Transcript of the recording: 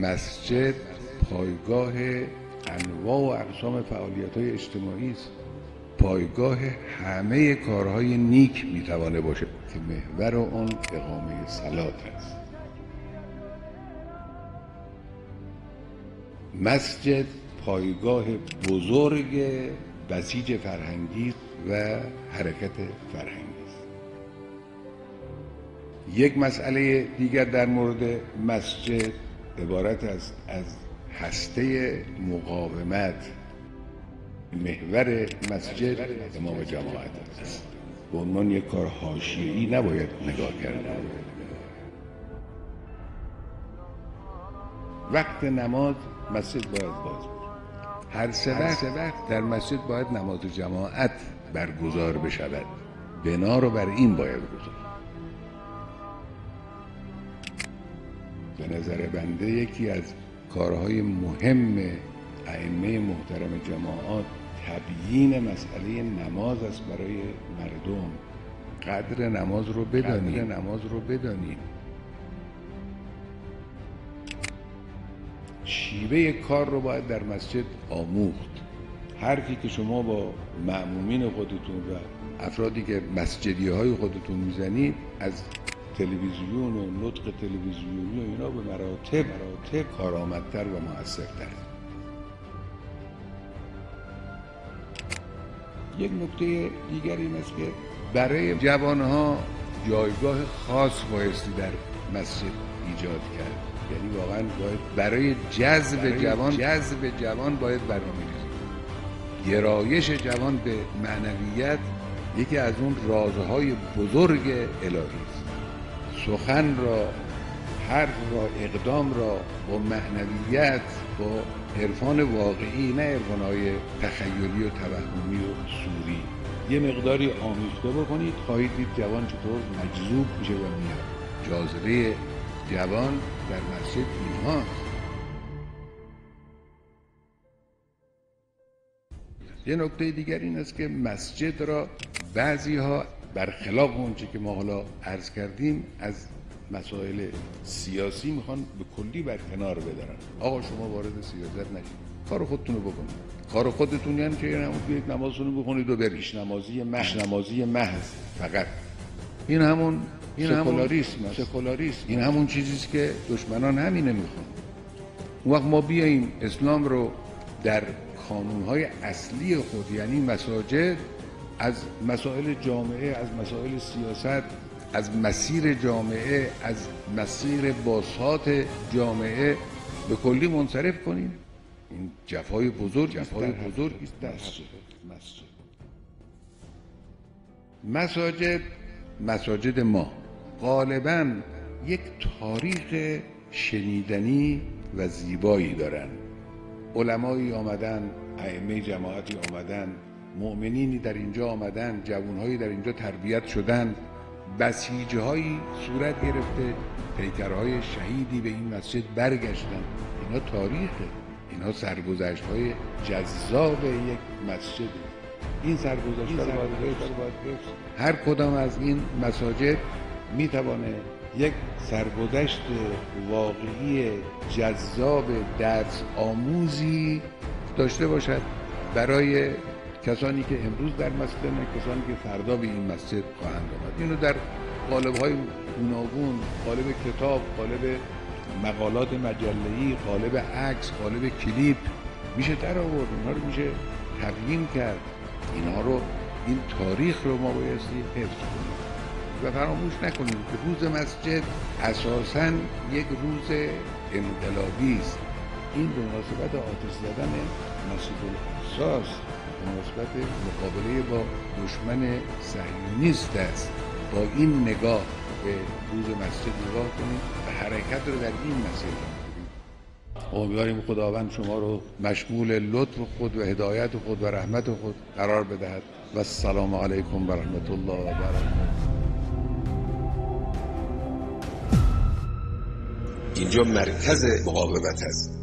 مسجد پایگاه انواع و اقسام فعالیت‌های اجتماعی است، پایگاه همه کارهای نیک میتوانه باشه که محور اون اقامه صلات است. مسجد پایگاه بزرگ بسیج فرهنگی و حرکت فرهنگی است. یک مسئله دیگر در مورد مسجد عبارت است از هسته مقاومت. محور مسجد امام جماعت است. به عنوان یک کار حاشیه‌ای نباید نگاه کرد. وقت نماز مسجد باید باز بود. هر سه وقت در مسجد باید نماز جماعت برگزار بشود. بنا رو بر این باید گذاشت. به نظر بنده یکی از کارهای مهم ائمه محترم جماعات تبیین مسئله نماز است برای مردم. قدر نماز رو بدانید. شیوه کار رو باید در مسجد آموخت. حرفی که شما با مأمومین خودتون و افرادی که مسجدی‌های خودتون میزنید از تلویزیون و نطق تلویزیونی و اینا به مراتب کارآمدتر و موثرتر. یک نکته دیگر این است که برای جوانها جایگاه خاص بایستی در مسجد ایجاد کرد. یعنی واقعا باید برای جذب جوان باید برنامه‌ریزی. گرایش جوان به معنویت یکی از اون رازهای بزرگ الهی است. سخن را، حرف را، اقدام را با معنویت، با عرفان واقعی، نه عرفان‌های تخیلی و توهمی و صوری، یه مقداری آمیخته بکنید، خواهید دید جوان چطور مجذوب میشه و میاد. جاذبه جوان در مسجد اینهاست. یه نکته دیگر این است که مسجد را بعضی‌ها برخلاف اونچه که ما حالا عرض کردیم از مسائل سیاسی میخوان به کلی برکنار بدارن. آقا شما وارد سیاست نشید، کار خودتون رو بکنید. کار خودتون یعنی که بیایید نمازتون رو بخونید و برید. نمازی محض فقط. این همون سکولاریسم است. این همون چیزی است که دشمنان همینه میخوان. اون وقت ما بیاییم اسلام رو در کانونهای اصلی خود، یعنی مساجد، از مسائل جامعه، از مسائل سیاست، از مسیر جامعه، از مسیر باساط جامعه به کلی منصرف کنیم. این جفای بزرگی است در مساجد ما غالباً یک تاریخ شنیدنی و زیبایی دارن. علمایی آمدن، ائمه جماعتی آمدن، مؤمنینی در اینجا آمدن، جوانهایی در اینجا تربیت شدن، بسیجهایی صورت گرفته، پیکرهای شهیدی به این مسجد برگشتن. اینا تاریخه، اینا سرگذشت‌های جذاب یک مسجده. این سرگذشت‌ها رو باید حفظ. هر کدام از این مساجد میتوانه یک سرگذشت واقعی جذاب درس آموزی داشته باشد برای کسانی که امروز در مسجدن و کسانی که فردا به این مسجد خواهند آمد. اینو در قالب‌های گوناگون، قالب کتاب، قالب مقالات مجله‌ای، قالب عکس، قالب کلیپ میشه در آورد. اینها رو میشه تبیین کرد. این تاریخ رو ما بایستی حفظ کنیم و فراموش نکنیم که روز مسجد اساساً یک روز انقلابی است. این به مناسبت آتش زدن مسجد الاقصی است، به مناسبت مقابله با دشمن صهیونیست است. با این نگاه به روز مسجد نگاه کنیم و حرکت رو در این مسیر کنیم. امیدواریم خداوند شما رو مشمول لطف خود و هدایت خود و رحمت خود قرار بدهد. و السلام علیکم و رحمت الله و برکاته. اینجا مرکز مقاومت است.